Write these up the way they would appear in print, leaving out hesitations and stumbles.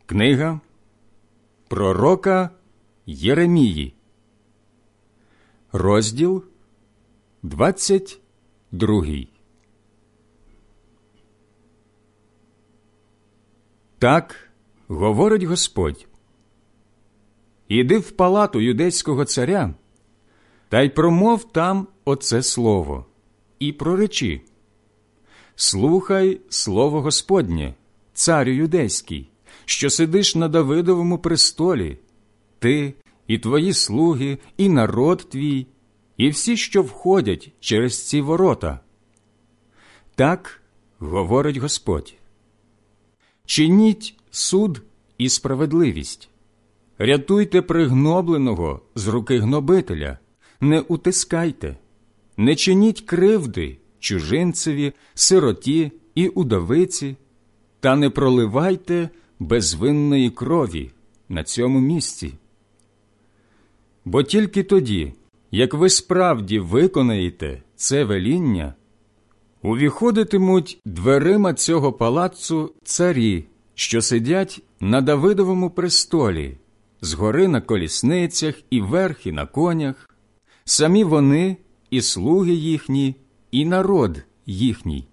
Книга пророка Єремії, розділ 22. Так говорить Господь: «Іди в палату юдейського царя, та й промов там оце слово, і проречи: слухай слово Господнє, царю юдейський, що сидиш на Давидовому престолі, ти і твої слуги, і народ твій, і всі, що входять через ці ворота. Так говорить Господь: чиніть суд і справедливість, рятуйте пригнобленого з руки гнобителя, не утискайте, не чиніть кривди чужинцеві, сироті і удовиці, та не проливайте безвинної крові на цьому місці. Бо тільки тоді, як ви справді виконаєте це веління, увіходитимуть дверима цього палацу царі, що сидять на Давидовому престолі, згори на колісницях і верхи на конях, самі вони і слуги їхні, і народ їхній.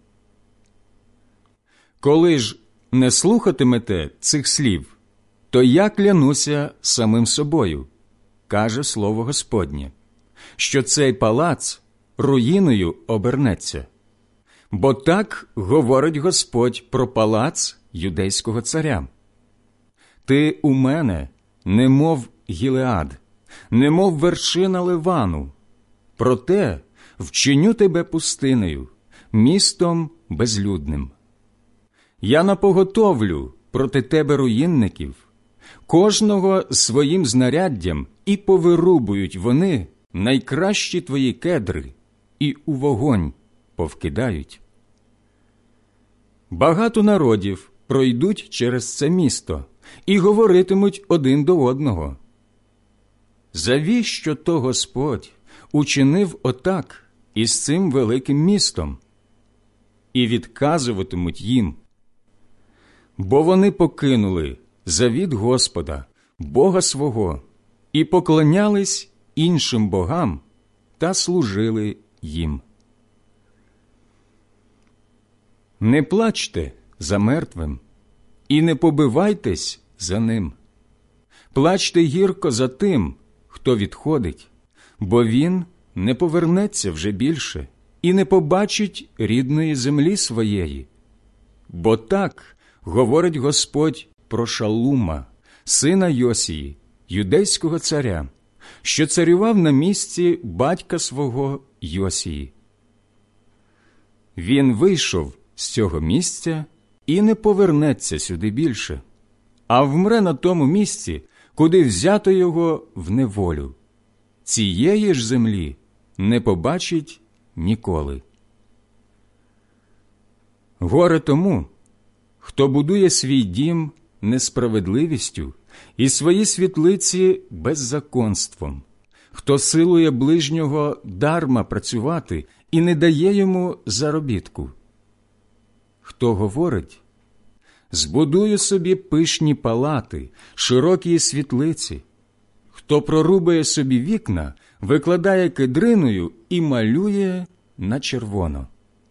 Коли ж не слухатимете цих слів, то я клянуся самим собою, каже слово Господнє, що цей палац руїною обернеться. Бо так говорить Господь про палац юдейського царя. Ти у мене, немов Гілеад, немов вершина Ливану, проте вчиню тебе пустинею, містом безлюдним. Я напоготовлю проти тебе руїнників, кожного своїм знаряддям, і повирубують вони найкращі твої кедри, і у вогонь повкидають. Багато народів пройдуть через це місто і говоритимуть один до одного: завіщо то Господь учинив отак із цим великим містом? І відказуватимуть їм: бо вони покинули завіт Господа, Бога свого, і поклонялись іншим богам та служили їм. Не плачте за мертвим і не побивайтесь за ним. Плачте гірко за тим, хто відходить, бо він не повернеться вже більше і не побачить рідної землі своєї. Бо так говорить Господь про Шалума, сина Йосії, юдейського царя, що царював на місці батька свого Йосії. Він вийшов з цього місця і не повернеться сюди більше, а вмре на тому місці, куди взято його в неволю. Цієї ж землі не побачить ніколи. Горе тому, хто будує свій дім несправедливістю і свої світлиці беззаконством, хто силує ближнього дарма працювати і не дає йому заробітку. Хто говорить: збудую собі пишні палати, широкі світлиці, хто прорубає собі вікна, викладає кедриною і малює на червоно.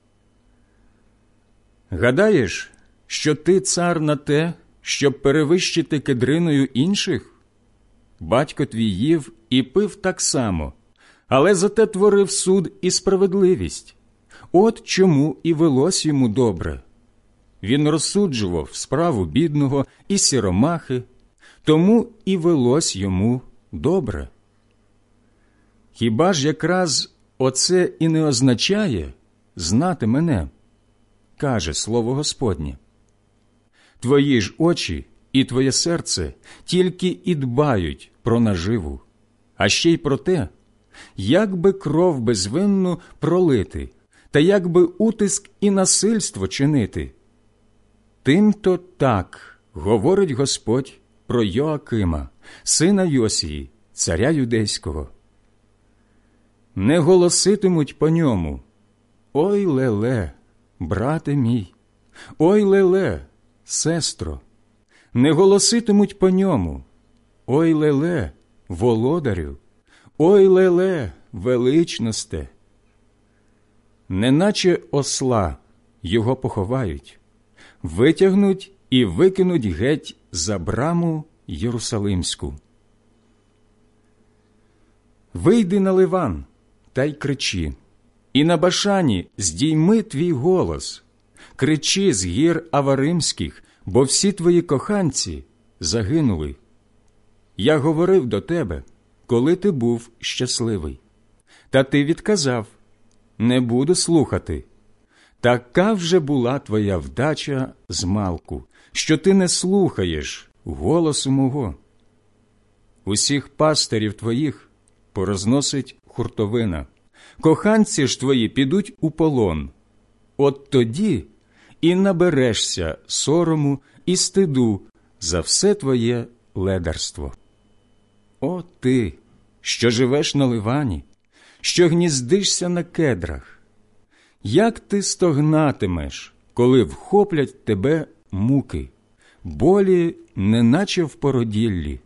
Гадаєш, що ти цар на те, щоб перевищити кедриною інших? Батько твій їв і пив так само, але зате творив суд і справедливість. От чому і велось йому добре. Він розсуджував справу бідного і сіромахи, тому і велось йому добре. Хіба ж якраз оце і не означає знати мене, каже слово Господнє? Твої ж очі і твоє серце тільки і дбають про наживу, а ще й про те, як би кров безвинну пролити, та як би утиск і насильство чинити. Тим-то так говорить Господь про Йоакима, сина Йосії, царя юдейського. Не голоситимуть по ньому: «Ой, леле, брате мій! Ой, леле, сестро!» не голоситимуть по ньому: «Ой леле, володарю! Ой леле, величносте!» Неначе осла його поховають, витягнуть і викинуть геть за браму Єрусалимську. Вийди на Ливан та й кричи, і на Башані здійми твій голос. Кричи з гір Аваримських, бо всі твої коханці загинули. Я говорив до тебе, коли ти був щасливий. Та ти відказав: не буду слухати. Така вже була твоя вдача змалку, що ти не слухаєш голосу мого. Усіх пастирів твоїх порозносить хуртовина, коханці ж твої підуть у полон. От тоді і наберешся сорому і стиду за все твоє ледарство. О ти, що живеш на Ливані, що гніздишся на кедрах! Як ти стогнатимеш, коли вхоплять тебе муки, болі, неначе в породіллі?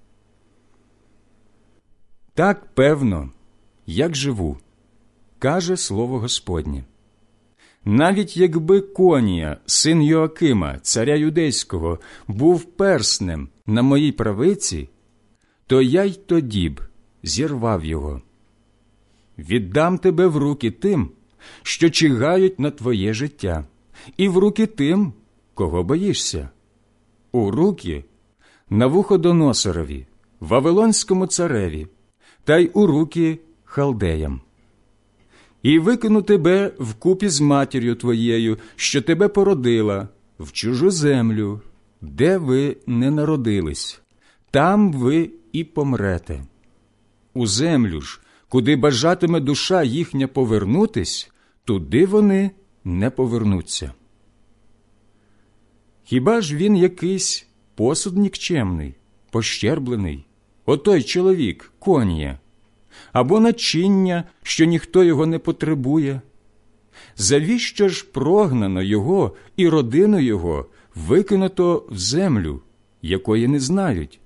Так певно, як живу, каже слово Господнє. Навіть якби Конія, син Йоакима, царя юдейського, був перснем на моїй правиці, то я й тоді б зірвав його. Віддам тебе в руки тим, що чигають на твоє життя, і в руки тим, кого боїшся, у руки Навуходоносорові, Вавилонському цареві, та й у руки халдеям. І викину тебе вкупі з матір'ю твоєю, що тебе породила, в чужу землю, де ви не народились, там ви і помрете. У землю ж, куди бажатиме душа їхня повернутись, туди вони не повернуться. Хіба ж він якийсь посуд нікчемний, пощерблений, отой чоловік, Конія, або начиння, що ніхто його не потребує? Завіщо ж прогнано його і родину його викинуто в землю, якої не знають?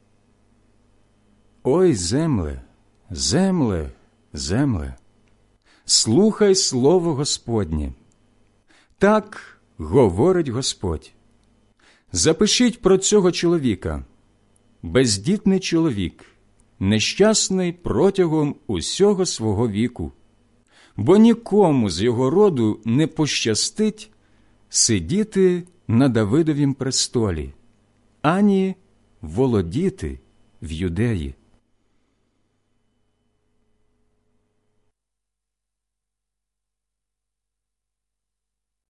Ой, земле, земле, земле, слухай слово Господнє. Так говорить Господь. Запишіть про цього чоловіка: бездітний чоловік, нещасний протягом усього свого віку, бо нікому з його роду не пощастить сидіти на Давидовім престолі, ані володіти в Юдеї.